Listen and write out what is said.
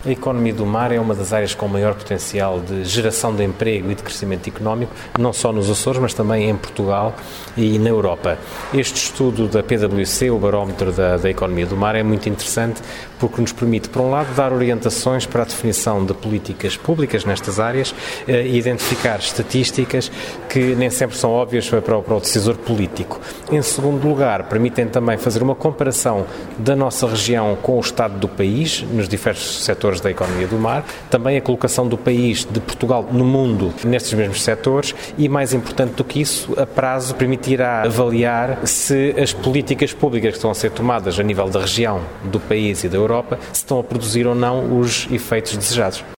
A economia do mar é uma das áreas com maior potencial de geração de emprego e de crescimento económico, não só nos Açores, mas também em Portugal e na Europa. Este estudo da PwC, o barómetro da economia do mar, é muito interessante porque nos permite, por um lado, dar orientações para a definição de políticas públicas nestas áreas e identificar estatísticas que nem sempre são óbvias para o decisor político. Em segundo lugar, permitem também fazer uma comparação da nossa região com o estado do país, nos diversos setores da economia do mar, também a colocação do país, de Portugal, no mundo, nestes mesmos setores e, mais importante do que isso, a prazo permitirá avaliar se as políticas públicas que estão a ser tomadas a nível da região, do país e da Europa, se estão a produzir ou não os efeitos desejados.